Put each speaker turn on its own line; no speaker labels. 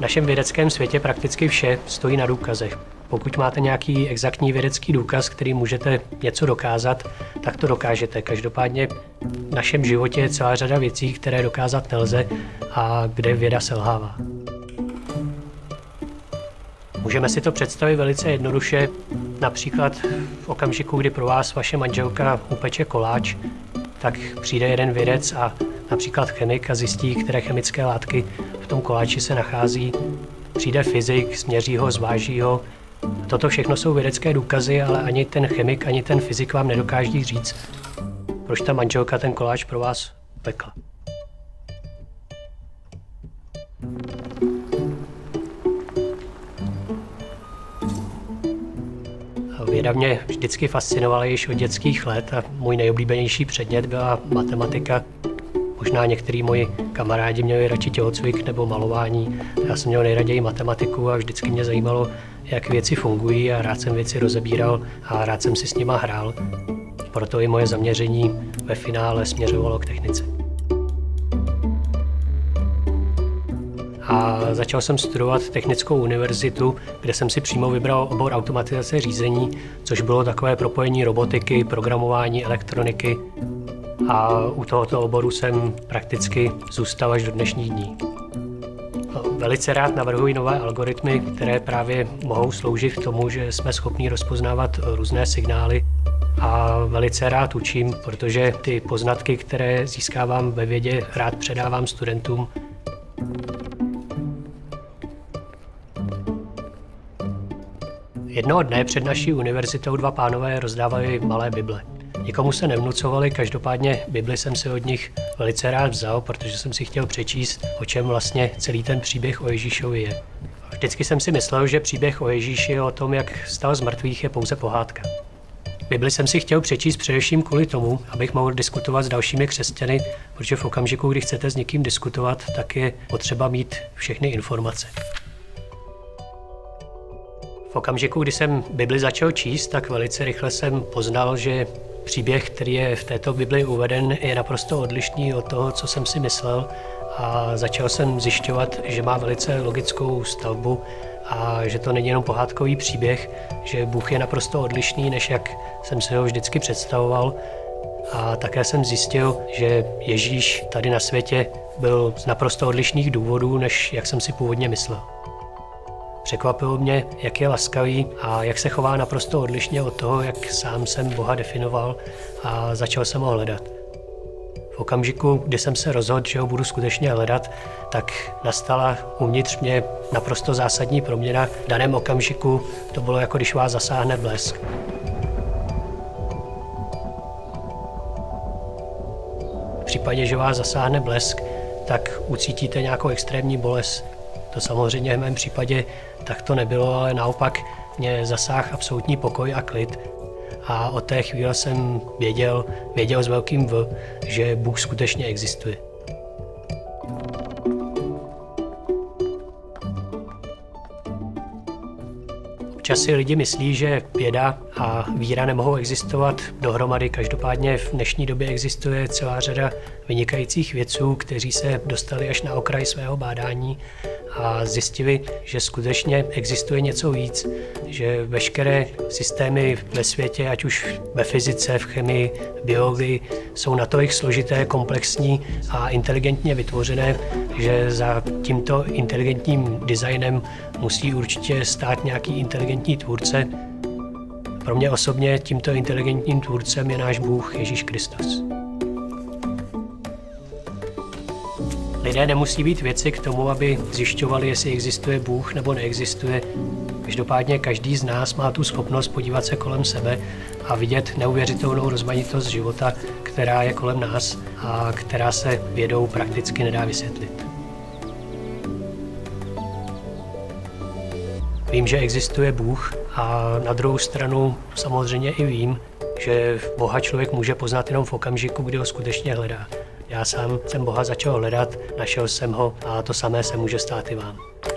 našem vědeckém světě prakticky vše stojí na důkazech. Pokud máte nějaký exaktní vědecký důkaz, který můžete něco dokázat, tak to dokážete. Každopádně v našem životě je celá řada věcí, které dokázat nelze a kde věda selhává. Můžeme si to představit velice jednoduše, například v okamžiku, kdy pro vás vaše manželka upeče koláč, tak přijde jeden vědec a například chemik a zjistí, které chemické látky v tom koláči se nachází. Přijde fyzik, změří ho, zváží ho. Toto všechno jsou vědecké důkazy, ale ani ten chemik, ani ten fyzik vám nedokáží říct, proč ta manželka ten koláč pro vás pekla. Věda mě vždycky fascinovala již od dětských let a můj nejoblíbenější předmět byla matematika. Možná některý moji kamarádi měli radši tělocvik nebo malování. Já jsem měl nejraději matematiku a vždycky mě zajímalo, jak věci fungují a rád jsem věci rozebíral a rád jsem si s nima hrál. Proto i moje zaměření ve finále směřovalo k technice. A začal jsem studovat Technickou univerzitu, kde jsem si přímo vybral obor automatizace řízení, což bylo takové propojení robotiky, programování, elektroniky. A u tohoto oboru jsem prakticky zůstal až do dnešních dní. Velice rád navrhuji nové algoritmy, které právě mohou sloužit k tomu, že jsme schopni rozpoznávat různé signály. A velice rád učím, protože ty poznatky, které získávám ve vědě, rád předávám studentům. Jednoho dne před naší univerzitou dva pánové rozdávali malé bible. Nikomu se nevnucovali, každopádně Bibli jsem si od nich velice rád vzal, protože jsem si chtěl přečíst, o čem vlastně celý ten příběh o Ježíšovi je. Vždycky jsem si myslel, že příběh o Ježíši o tom, jak vstal z mrtvých, je pouze pohádka. Bibli jsem si chtěl přečíst především kvůli tomu, abych mohl diskutovat s dalšími křesťany, protože v okamžiku, kdy chcete s někým diskutovat, tak je potřeba mít všechny informace. V okamžiku, kdy jsem Bibli začal číst, tak velice rychle jsem poznal, že příběh, který je v této Bibli uveden, je naprosto odlišný od toho, co jsem si myslel, a začal jsem zjišťovat, že má velice logickou stavbu a že to není jenom pohádkový příběh, že Bůh je naprosto odlišný, než jak jsem si ho vždycky představoval. A také jsem zjistil, že Ježíš tady na světě byl z naprosto odlišných důvodů, než jak jsem si původně myslel. Překvapilo mě, jak je laskavý a jak se chová naprosto odlišně od toho, jak sám jsem Boha definoval, a začal jsem ho hledat. V okamžiku, kdy jsem se rozhodl, že ho budu skutečně hledat, tak nastala uvnitř mě naprosto zásadní proměna. V daném okamžiku to bylo, jako když vás zasáhne blesk. V případě, že vás zasáhne blesk, tak ucítíte nějakou extrémní bolest. To samozřejmě v mém případě tak to nebylo, ale naopak mě zasáhl absolutní pokoj a klid. A od té chvíle jsem věděl s velkým V, že Bůh skutečně existuje. Občas si lidi myslí, že věda a víra nemohou existovat dohromady. Každopádně v dnešní době existuje celá řada vynikajících vědců, kteří se dostali až na okraj svého bádání a zjistili, že skutečně existuje něco víc, že veškeré systémy ve světě, ať už ve fyzice, v chemii, v biologii, jsou natolik složité, komplexní a inteligentně vytvořené, že za tímto inteligentním designem musí určitě stát nějaký inteligentní tvůrce. Pro mě osobně tímto inteligentním tvůrcem je náš Bůh Ježíš Kristus. Lidé nemusí být vědci k tomu, aby zjišťovali, jestli existuje Bůh nebo neexistuje. Každopádně každý z nás má tu schopnost podívat se kolem sebe a vidět neuvěřitelnou rozmanitost života, která je kolem nás a která se vědou prakticky nedá vysvětlit. Vím, že existuje Bůh, a na druhou stranu samozřejmě i vím, že Boha člověk může poznat jenom v okamžiku, kdy ho skutečně hledá. Já sám jsem Boha začal hledat, našel jsem ho a to samé se může stát i vám.